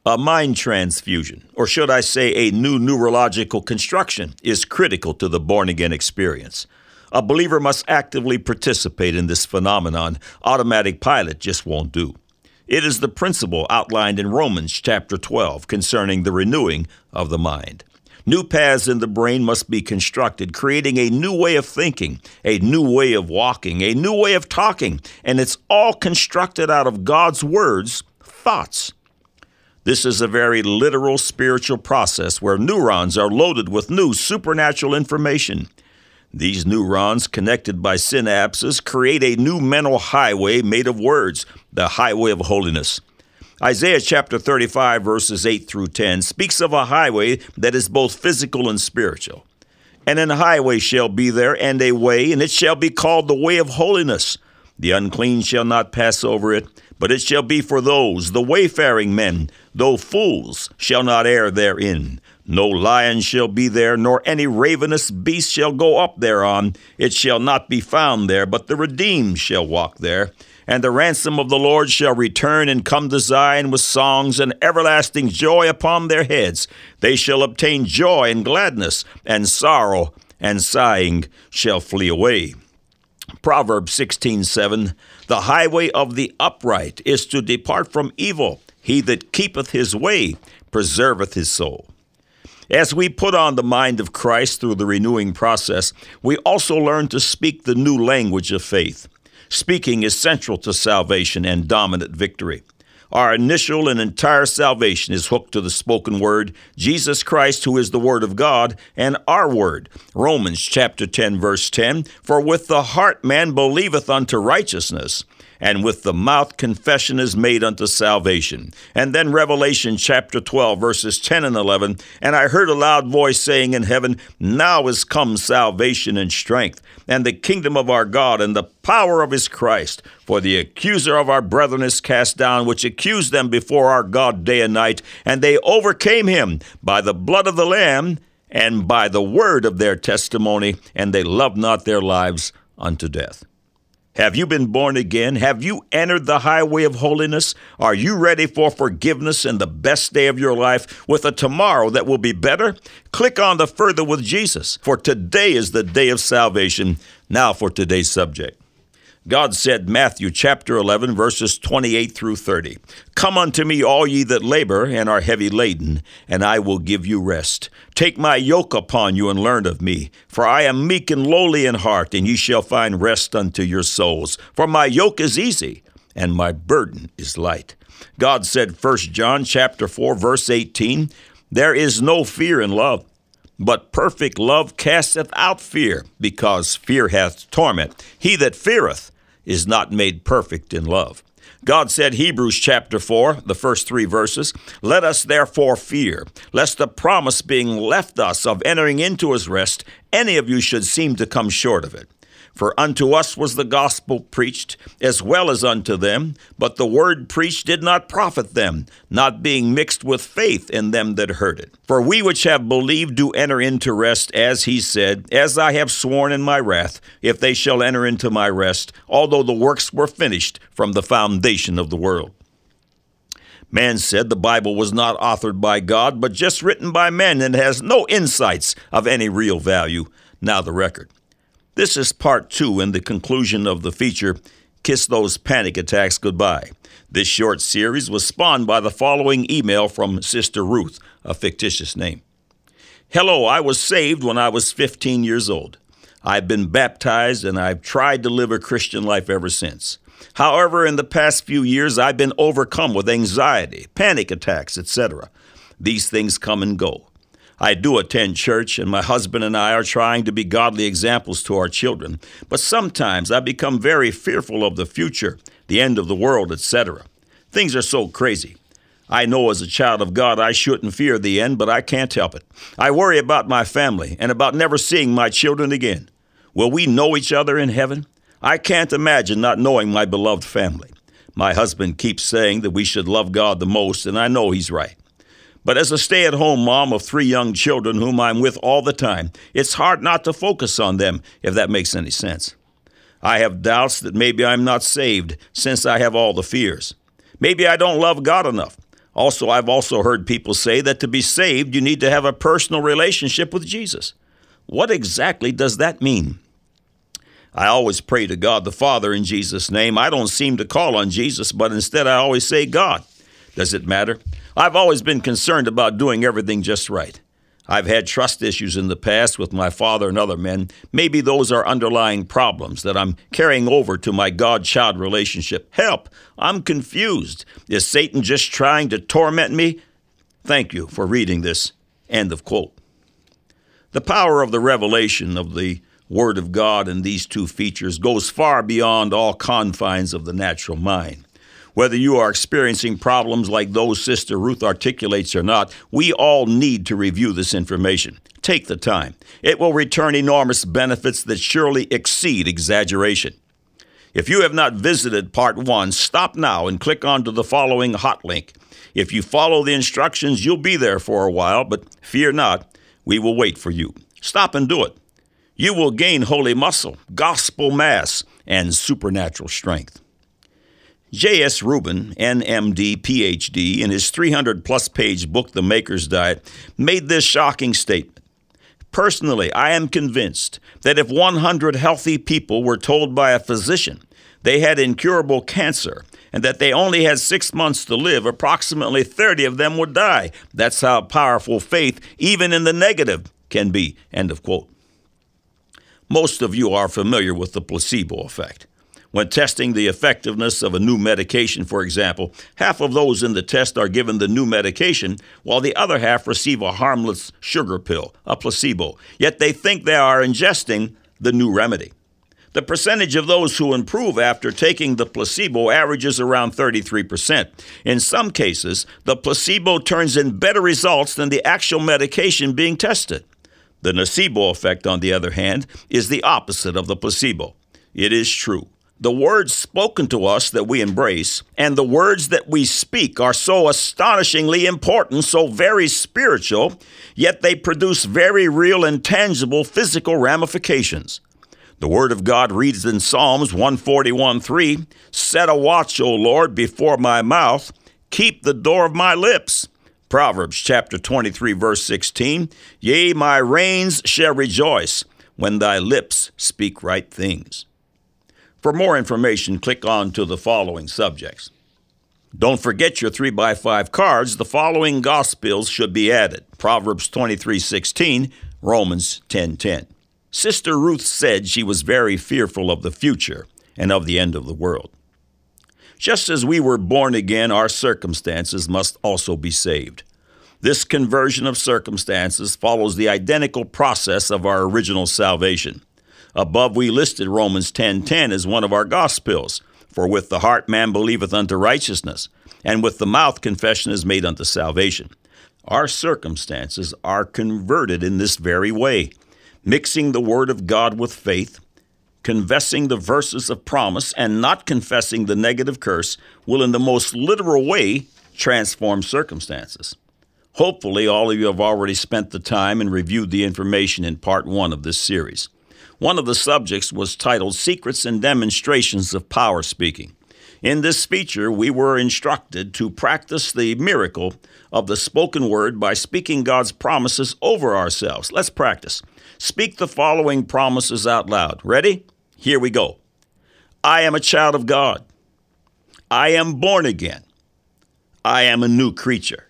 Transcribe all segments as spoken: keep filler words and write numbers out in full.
A mind transfusion, or should I say a new neurological construction, is critical to the born-again experience. A believer must actively participate in this phenomenon. Automatic pilot just won't do. It is the principle outlined in Romans chapter twelve concerning the renewing of the mind. New paths in the brain must be constructed, creating a new way of thinking, a new way of walking, a new way of talking, and it's all constructed out of God's words, thoughts. This is a very literal spiritual process where neurons are loaded with new supernatural information. These neurons, connected by synapses, create a new mental highway made of words, the highway of holiness. Isaiah chapter thirty-five, verses eight through ten, speaks of a highway that is both physical and spiritual. And an highway shall be there, and a way, and it shall be called the way of holiness. The unclean shall not pass over it, but it shall be for those, the wayfaring men, though fools shall not err therein. No lion shall be there, nor any ravenous beast shall go up thereon. It shall not be found there, but the redeemed shall walk there. And the ransom of the Lord shall return and come to Zion with songs and everlasting joy upon their heads. They shall obtain joy and gladness, and sorrow and sighing shall flee away. Proverbs sixteen seven, the highway of the upright is to depart from evil. He that keepeth his way preserveth his soul. As we put on the mind of Christ through the renewing process, we also learn to speak the new language of faith. Speaking is central to salvation and dominant victory. Our initial and entire salvation is hooked to the spoken word, Jesus Christ, who is the Word of God, and our word. Romans chapter ten, verse ten, for with the heart man believeth unto righteousness, and with the mouth confession is made unto salvation. And then Revelation chapter twelve, verses ten and eleven, and I heard a loud voice saying in heaven, now is come salvation and strength, and the kingdom of our God, and the power of his Christ. For the accuser of our brethren is cast down, which accused them before our God day and night, and they overcame him by the blood of the Lamb, and by the word of their testimony, and they loved not their lives unto death. Have you been born again? Have you entered the highway of holiness? Are you ready for forgiveness and the best day of your life with a tomorrow that will be better? Click on the Further with Jesus, for today is the day of salvation. Now for today's subject. God said, Matthew chapter eleven, verses twenty-eight through thirty, come unto me, all ye that labor and are heavy laden, and I will give you rest. Take my yoke upon you and learn of me, for I am meek and lowly in heart, and ye shall find rest unto your souls. For my yoke is easy, and my burden is light. God said, First John chapter four, verse eighteen, there is no fear in love, but perfect love casteth out fear, because fear hath torment. He that feareth is not made perfect in love. God said, Hebrews chapter four, the first three verses, let us therefore fear, lest the promise being left us of entering into his rest, any of you should seem to come short of it. For unto us was the gospel preached, as well as unto them, but the word preached did not profit them, not being mixed with faith in them that heard it. For we which have believed do enter into rest, as he said, as I have sworn in my wrath, if they shall enter into my rest, although the works were finished from the foundation of the world. Man said the Bible was not authored by God, but just written by men and has no insights of any real value. Now the record. This is part two in the conclusion of the feature, Kiss Those Panic Attacks Goodbye. This short series was spawned by the following email from Sister Ruth, a fictitious name. Hello, I was saved when I was fifteen years old. I've been baptized and I've tried to live a Christian life ever since. However, in the past few years, I've been overcome with anxiety, panic attacks, et cetera. These things come and go. I do attend church, and my husband and I are trying to be godly examples to our children, but sometimes I become very fearful of the future, the end of the world, et cetera. Things are so crazy. I know as a child of God I shouldn't fear the end, but I can't help it. I worry about my family and about never seeing my children again. Will we know each other in heaven? I can't imagine not knowing my beloved family. My husband keeps saying that we should love God the most, and I know he's right. But as a stay-at-home mom of three young children whom I'm with all the time, it's hard not to focus on them, if that makes any sense. I have doubts that maybe I'm not saved since I have all the fears. Maybe I don't love God enough. Also, I've also heard people say that to be saved, you need to have a personal relationship with Jesus. What exactly does that mean? I always pray to God the Father in Jesus' name. I don't seem to call on Jesus, but instead I always say God. Does it matter? I've always been concerned about doing everything just right. I've had trust issues in the past with my father and other men. Maybe those are underlying problems that I'm carrying over to my God-child relationship. Help! I'm confused. Is Satan just trying to torment me? Thank you for reading this. End of quote. The power of the revelation of the Word of God in these two features goes far beyond all confines of the natural mind. Whether you are experiencing problems like those Sister Ruth articulates or not, we all need to review this information. Take the time. It will return enormous benefits that surely exceed exaggeration. If you have not visited part one, stop now and click onto the following hot link. If you follow the instructions, you'll be there for a while, but fear not, we will wait for you. Stop and do it. You will gain holy muscle, gospel mass, and supernatural strength. J S Rubin, N M D, P H D, in his three hundred plus page book, The Maker's Diet, made this shocking statement. Personally, I am convinced that if one hundred healthy people were told by a physician they had incurable cancer and that they only had six months to live, approximately thirty of them would die. That's how powerful faith, even in the negative, can be. End of quote. Most of you are familiar with the placebo effect. When testing the effectiveness of a new medication, for example, half of those in the test are given the new medication, while the other half receive a harmless sugar pill, a placebo. Yet they think they are ingesting the new remedy. The percentage of those who improve after taking the placebo averages around thirty-three percent. In some cases, the placebo turns in better results than the actual medication being tested. The nocebo effect, on the other hand, is the opposite of the placebo. It is true. The words spoken to us that we embrace and the words that we speak are so astonishingly important, so very spiritual, yet they produce very real and tangible physical ramifications. The Word of God reads in Psalms one forty-one three, "Set a watch, O Lord, before my mouth, keep the door of my lips." Proverbs chapter twenty-three, verse sixteen, "Yea, my reins shall rejoice when thy lips speak right things." For more information, click on to the following subjects. Don't forget your three by five cards. The following Gospels should be added. Proverbs twenty-three sixteen, Romans ten ten. Sister Ruth said she was very fearful of the future and of the end of the world. Just as we were born again, our circumstances must also be saved. This conversion of circumstances follows the identical process of our original salvation. Above we listed Romans ten ten as one of our Gospels. For with the heart man believeth unto righteousness, and with the mouth confession is made unto salvation. Our circumstances are converted in this very way, mixing the Word of God with faith, confessing the verses of promise, and not confessing the negative curse will in the most literal way transform circumstances. Hopefully, all of you have already spent the time and reviewed the information in part one of this series. One of the subjects was titled Secrets and Demonstrations of Power Speaking. In this feature, we were instructed to practice the miracle of the spoken word by speaking God's promises over ourselves. Let's practice. Speak the following promises out loud. Ready? Here we go. I am a child of God. I am born again. I am a new creature.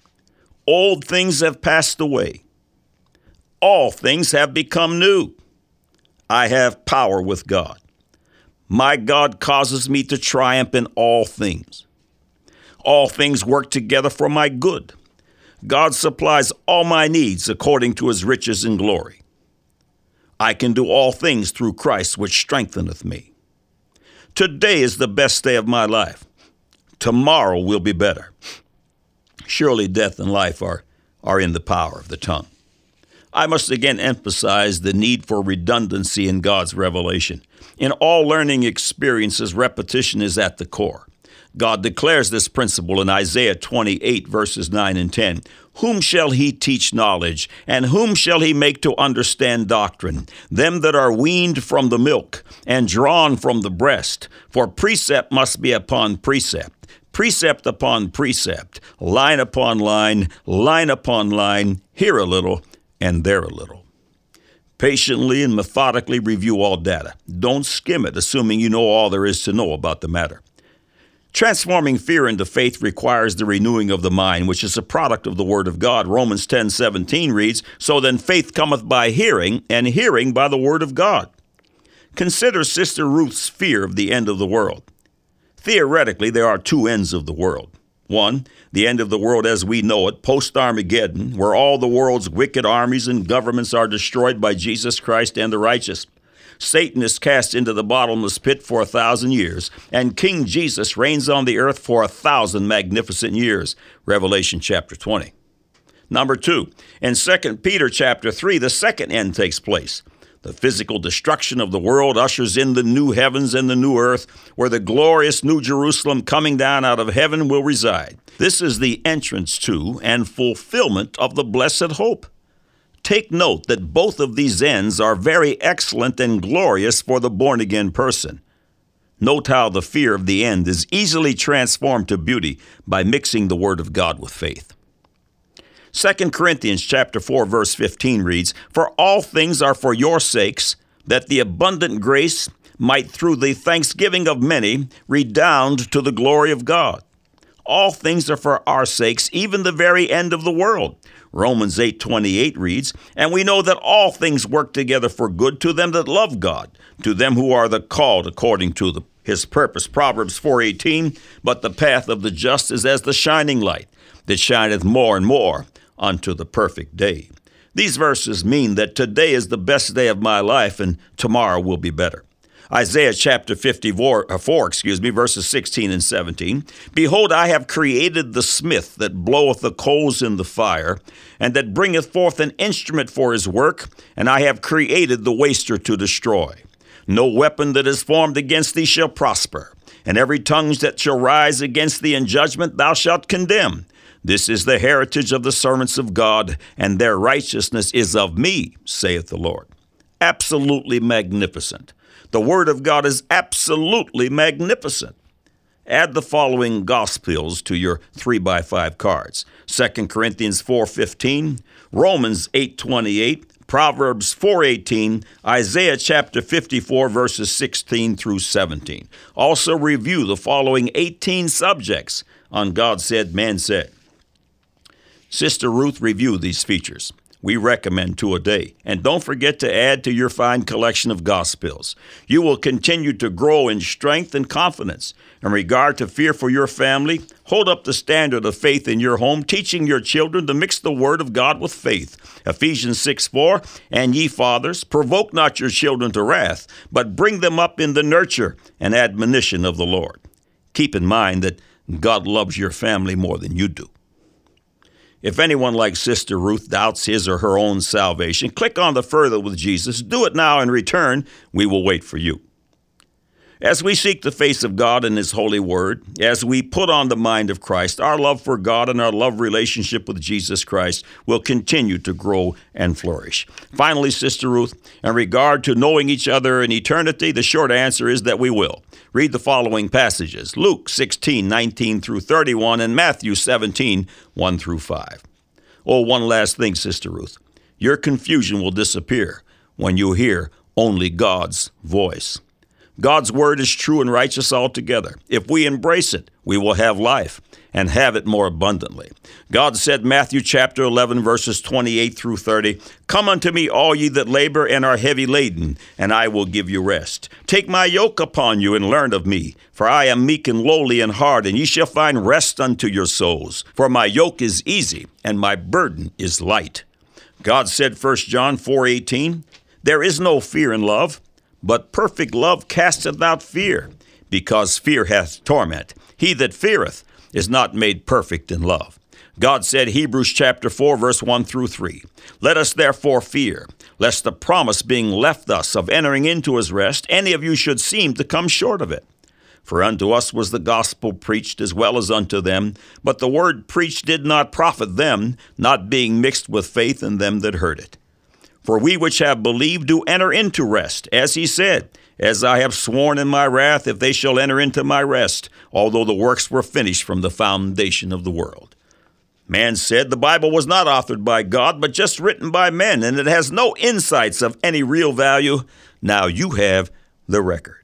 Old things have passed away. All things have become new. I have power with God. My God causes me to triumph in all things. All things work together for my good. God supplies all my needs according to his riches and glory. I can do all things through Christ, which strengtheneth me. Today is the best day of my life. Tomorrow will be better. Surely death and life are, are in the power of the tongue. I must again emphasize the need for redundancy in God's revelation. In all learning experiences, repetition is at the core. God declares this principle in Isaiah twenty-eight, verses nine and ten. Whom shall he teach knowledge, and whom shall he make to understand doctrine? Them that are weaned from the milk, and drawn from the breast. For precept must be upon precept, precept upon precept, line upon line, line upon line, here a little and there a little. Patiently and methodically review all data. Don't skim it, assuming you know all there is to know about the matter. Transforming fear into faith requires the renewing of the mind, which is a product of the Word of God. Romans ten seventeen reads, "So then faith cometh by hearing, and hearing by the Word of God." Consider Sister Ruth's fear of the end of the world. Theoretically, there are two ends of the world. One, the end of the world as we know it, post-Armageddon, where all the world's wicked armies and governments are destroyed by Jesus Christ and the righteous. Satan is cast into the bottomless pit for a thousand years, and King Jesus reigns on the earth for a thousand magnificent years. Revelation chapter twenty. Number two, in Second Peter chapter three, the second end takes place. The physical destruction of the world ushers in the new heavens and the new earth, where the glorious New Jerusalem coming down out of heaven will reside. This is the entrance to and fulfillment of the blessed hope. Take note that both of these ends are very excellent and glorious for the born-again person. Note how the fear of the end is easily transformed to beauty by mixing the Word of God with faith. Second Corinthians chapter four, verse fifteen reads, "For all things are for your sakes, that the abundant grace might through the thanksgiving of many redound to the glory of God." All things are for our sakes, even the very end of the world. Romans eight twenty-eight reads, "And we know that all things work together for good to them that love God, to them who are the called according to the, his purpose." Proverbs four eighteen, "But the path of the just is as the shining light, that shineth more and more unto the perfect day." These verses mean that today is the best day of my life and tomorrow will be better. Isaiah chapter fifty-four, uh, four, excuse me, verses sixteen and seventeen. "Behold, I have created the smith that bloweth the coals in the fire, and that bringeth forth an instrument for his work, and I have created the waster to destroy. No weapon that is formed against thee shall prosper, and every tongue that shall rise against thee in judgment thou shalt condemn. This is the heritage of the servants of God, and their righteousness is of me, saith the Lord." Absolutely magnificent. The Word of God is absolutely magnificent. Add the following gospels to your three by five cards. Second Corinthians four fifteen, Romans eight twenty-eight, Proverbs four eighteen, Isaiah chapter fifty-four, verses sixteen through seventeen. Also review the following eighteen subjects on God Said, Man Said. Sister Ruth reviewed these features. We recommend two a day. And don't forget to add to your fine collection of gospels. You will continue to grow in strength and confidence. In regard to fear for your family, hold up the standard of faith in your home, teaching your children to mix the Word of God with faith. Ephesians six four, "And ye fathers, provoke not your children to wrath, but bring them up in the nurture and admonition of the Lord." Keep in mind that God loves your family more than you do. If anyone like Sister Ruth doubts his or her own salvation, click on the Further with Jesus. Do it now. In return, we will wait for you. As we seek the face of God in His holy word, as we put on the mind of Christ, our love for God and our love relationship with Jesus Christ will continue to grow and flourish. Finally, Sister Ruth, in regard to knowing each other in eternity, the short answer is that we will. Read the following passages: Luke sixteen, nineteen through thirty-one, and Matthew seventeen, one through five. Oh, one last thing, Sister Ruth. Your confusion will disappear when you hear only God's voice. God's word is true and righteous altogether. If we embrace it, we will have life and have it more abundantly. God said, Matthew chapter eleven, verses twenty-eight through thirty, "Come unto me, all ye that labor and are heavy laden, and I will give you rest. Take my yoke upon you and learn of me, for I am meek and lowly in heart, and ye shall find rest unto your souls. For my yoke is easy and my burden is light." God said, First John four eighteen, "There is no fear in love, but perfect love casteth out fear, because fear hath torment. He that feareth is not made perfect in love." God said, Hebrews chapter four, verse one through three, "Let us therefore fear, lest the promise being left us of entering into his rest, any of you should seem to come short of it. For unto us was the gospel preached as well as unto them, but the word preached did not profit them, not being mixed with faith in them that heard it. For we which have believed do enter into rest, as he said, As I have sworn in my wrath, if they shall enter into my rest, although the works were finished from the foundation of the world. Man said the Bible was not authored by God, but just written by men, and it has no insights of any real value. Now you have the record.